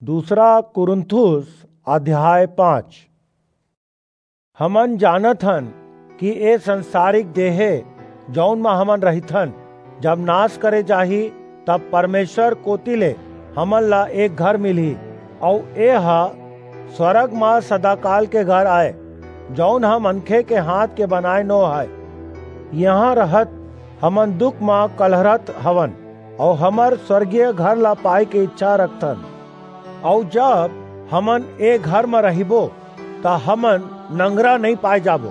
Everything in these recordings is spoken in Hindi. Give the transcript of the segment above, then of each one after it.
दूसरा कुरिन्थुस अध्याय 5। हमन जानत हन कि ए संसारिक देहे जौन में हमन रहिथन जब नाश करे जाही तब परमेश्वर कोतिले हमन ला एक घर मिली और ए हा स्वर्ग में सदाकाल के घर आए जौन हम मनखे के हाथ के बनाए नो है। यहाँ रहत हमन दुख में कलहरत हवन और हमर स्वर्गीय घर ला पाए के इच्छा रखथन। और जब हमन ए घर में रहिबो ता हमन नंगरा नहीं पाए जाबो।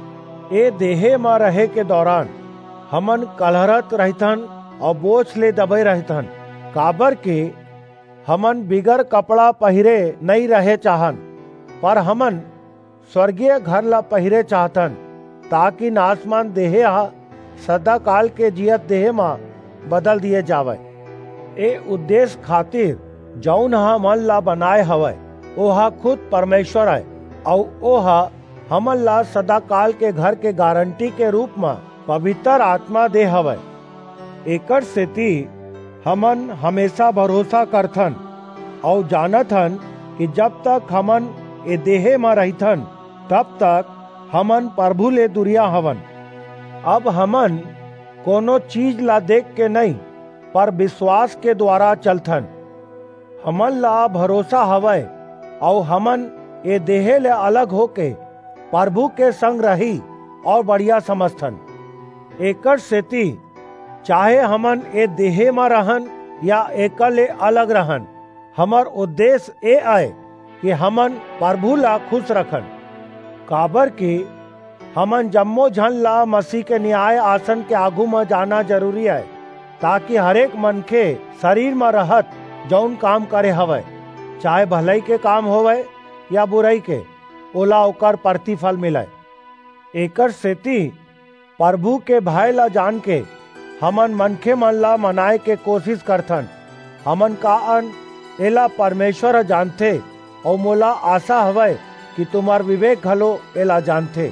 ए देहे में रहे के दौरान हमन कलहरत रहथन और बोझ ले दबे रहथन, काबर के हमन बिगर कपड़ा पहिरे नहीं रहे चाहन, पर हमन स्वर्गीय घर ला पहिरे चाहतन ताकि नासमान देहे सदा काल के जियत देहे में बदल दिए जावे। ए उद्देश्य खातिर जौन हमन ला बनाए हवय ओहा खुद परमेश्वर है और ओहा हमन ला सदा काल के घर के गारंटी के रूप में पवित्र आत्मा दे हवय। एकर सेती हमन हमेशा भरोसा करथन और जानत हन कि जब तक हमन ए देहे में रहिथन तब तक हमन प्रभु ले दुरिया हवन। अब हमन कोनो चीज ला देख के नहीं पर विश्वास के द्वारा चलथन। हमन ला भरोसा हवय और हमन ए देहे ले अलग होके प्रभु के संग रही और बढ़िया समझथन। एकर सेती चाहे हमन ए देहे में रहन या एकले अलग रहन, हमर उद्देश्य ए आए कि हमन प्रभु ला खुश रखन। काबर कि हमन जम्मो झन ला मसीह के न्याय आसन के आगू में जाना जरूरी है, ताकि हरेक मनखे शरीर में रहत जौन काम करे हवय, चाहे भलाई के काम होवे या बुराई के, ओला ओकर प्रतिफल मिले। एकर सेती प्रभु के भय ला जान के हमन मनखे मन ला मनाए के कोशिश करथन। हमन का एला परमेश्वर जानथे और मोला आशा हवय कि तुम्हार विवेक घलो एला जानथे।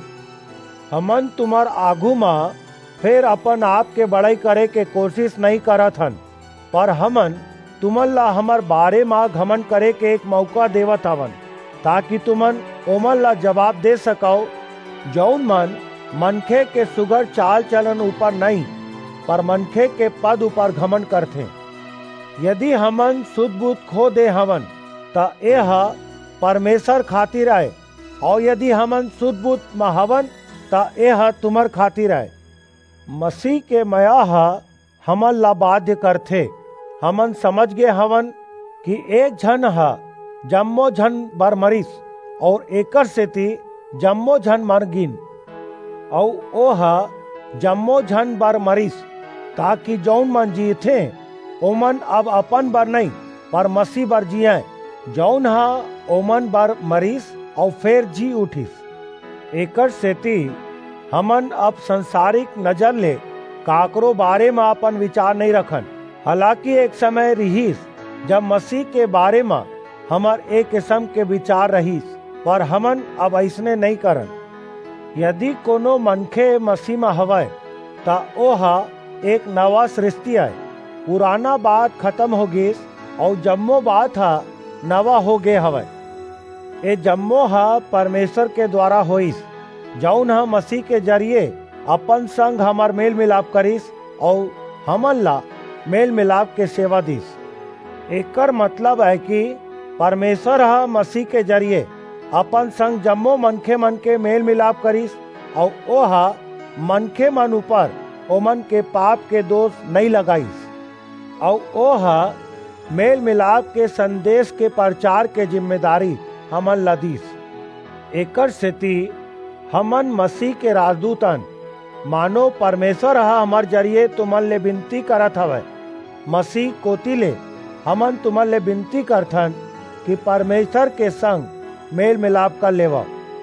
हमन तुम्हार आगू में फिर अपन आप के बड़ाई करे के कोशिश नहीं करत हन, पर हमन तुमन ला हमर बारे में घमन करे के एक मौका देवत हवन, ताकि तुमन ओमन ला जवाब दे सको जौन मन मनखे के सुगर चाल चलन ऊपर नहीं पर मनखे के पद ऊपर घमन करथे। यदि हमन सुध बुध खो दे हवन ता एह परमेश्वर खातिर आए, और यदि हमन सुध बुध में हवन ता एह तुमर खातिर आए। मसीह के मया हमन ला बाध्य करथे। हमन समझ गए हवन कि एक झन जम्मो झन बर मरिस और एकर सेती जम्मो झन मर गिन, और ओह जम्मो झन बर मरिस ताकि जौन मन जीथे ओमन अब अपन बर नहीं पर मसीह बर जिये, जौन ओमन बर मरिस और फिर जी उठिस। एकर सेती हमन अब संसारिक नजर ले काकरो बारे में अपन विचार नहीं रखन। हालांकि एक समय रहीस जब मसीह के बारे में हमर एक किस्म के विचार रहीस, पर हमन अब ऐसने नहीं करन। यदि कोनो मनखे मसीह में हवय ता ओह एक नवा सृष्टि है, पुराना बात खत्म हो गईस और जम्मो बात नवा हो गए हवय। ए जम्मो परमेश्वर के द्वारा होइस जौन मसीह के जरिए अपन संग हमर मेल मिलाप करिस और हमन ला मेल मिलाप के सेवा दिस। एकर मतलब है कि परमेश्वर मसीह के जरिए अपन संग जम्मो मनखे मन के मेल मिलाप करिस और ओह मनखे मन ऊपर ओमन के पाप के दोष नहीं लगाइस, और ओह मेल मिलाप के संदेश के प्रचार के जिम्मेदारी हमन ला दिस। एकर सेती हमन मसीह के राजदूतन मानो परमेश्वर हमर जरिए तुमन ले विनती करत हवय। मसीह कोतिले हमन तुमन ले विनती करथन कि परमेश्वर के संग मेल मिलाप कर लेवा।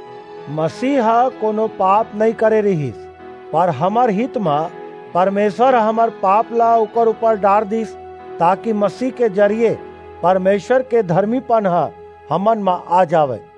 मसीह कोनो पाप नहीं करे रहीस, पर हमर हित में परमेश्वर हमर पाप ला ओकर ऊपर डार दिस, ताकि मसीह के जरिए परमेश्वर के धर्मीपन हमन में आ जावे।